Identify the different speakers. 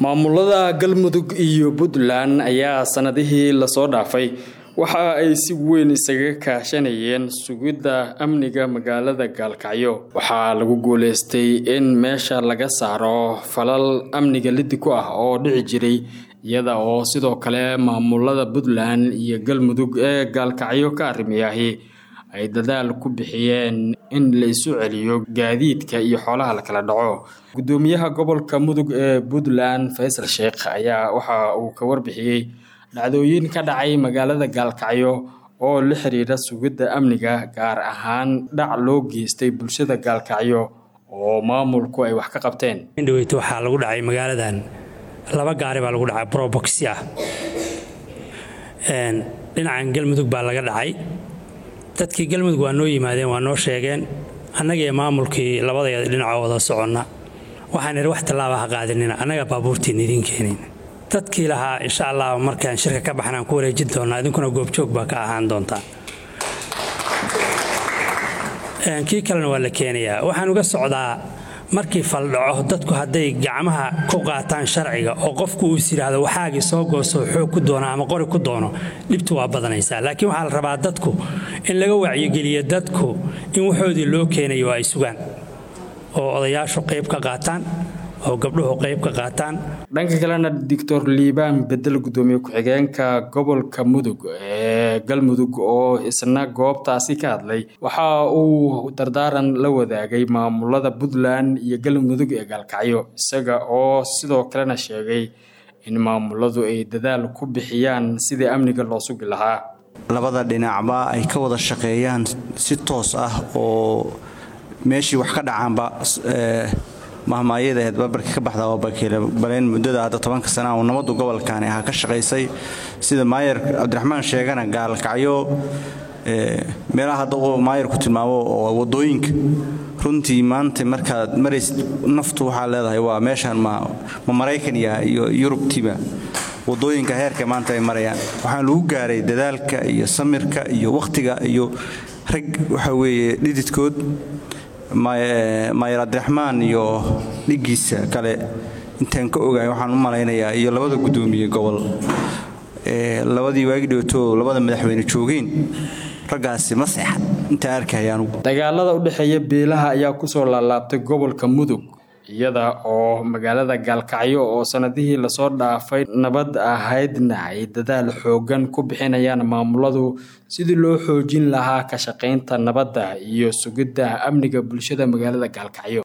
Speaker 1: maamulada Galmudug iyo Puntland ayaa sanadihii la soo dhaafay waxa ay si weyn isaga kaashanayeen sugidda amniga magaalada Gaalkacyo. Waxaa lagu guuleystay in meesha laga saaro falal amniga lid ku ah oo dhici jiray, iyada oo sidoo kale maamulada Puntland iyo Galmudug ee Gaalkacyo ka arrimayahay ay dadaal ku bixiyeen in la isu celiyo gaadiidka iyo xoolaha la kala dhaco. Gudoomiyaha gobolka Mudug ee Puntland Faysal Sheekh ayaa waxa uu ka warbixiyay dhacdooyin ka dhacay magaalada Gaalkacyo oo la xiriira sugidda amniga, gaar ahaan dhac loo geystay bulshada Gaalkacyo oo maamulku ay wax ka qabteen.
Speaker 2: Indhaweyto waxa lagu dhacay magaaladan laba gaari baa lagu dhacay probox ah. Dhinacan Galmudug baa laga dhacay. dadkii Galmudug waa noo yimaadeen, waa noo sheegeen annaga iyo maamulkii labadayada dhinaca wada soconna waxaan wax tallaabo ha qaadinina, annaga baabuurtiin idin keenin. dadkii lahaa insha Allah markaan shirka ka baxnaan ku wareejin doonaa, idinkuna goobjoog baa ka ahaan doontaa. kii kalena waa la keenayaa. waxaan uga socdaa markii fal dhaco dadku hadday gacmaha ku qaataan sharciga oo qofku uu yiraahdo waxaagi soo gooso xoog ku doono ama qori ku doono, dhibtu waa badanaysaa. laakiin waxaa la rabaa dadku in laga wacyigeliyo dadku in waxoodii loo keenayo ay sugaan oo odayaashu qayb ka qaataan oo gabdhuhu qayb ka qaataan.
Speaker 1: dhanka kalena Dr. Liibaan Bedel, gudoomiye ku-xigeenka gobolka Mudug ee Galmudug oo isna goobtaasi ka hadlay, waxa uu dardaaran la wadaagay maamulada Puntland iyo Galmudug ee Gaalkacyo, isaga oo sidoo kalena sheegay in maamuladu ay dadaal ku bixiyaan sidii amniga loo sugi lahaa.
Speaker 3: labada dhinacba ay ka wada shaqeeyaan si toos ah oo meeshii wax ka dhacaanba mahmaayadeed barbarka ka baxda oo baleen muddada 10 sano oo nabadu gobolkan ah ka shaqeysay sida Maayer Cabdiraxmaan sheegana Gaalkacyo meelaha hadda oo Maayer ku tilmaamo oo wadooyinka runtii maanta markaad maraysid naftu waxa leedahay waa meeshan ma Mareykan iyo Yurub tiba wadooyinka heerka maanta ay marayaan. waxaan lagu gaaray dadaalka iyo samirka iyo waqtiga iyo rag waxa weeye dhididkood Maayer Cabdiraxmaan iyo dhigiisa kale intaan ka ogaay waxaan u malaynayaa iyo labada gudoomiye gobol labadii waagi dhawto labada madaxweyne joogeen ragaasi ma saxan inta arkayaan.
Speaker 1: dagaalada u dhaxeeya beelaha ayaa ku soo laalaabtay gobolka Mudug, iyada oo magaalada Gaalkacyo oo sanadihii la soo dhaafay nabad ahaydna ay dadaal xoogan ku bixinayaan maamuladu sidii loo xoojin lahaa ka shaqeynta nabadda iyo sugidda amniga bulshada magaalada Gaalkacyo.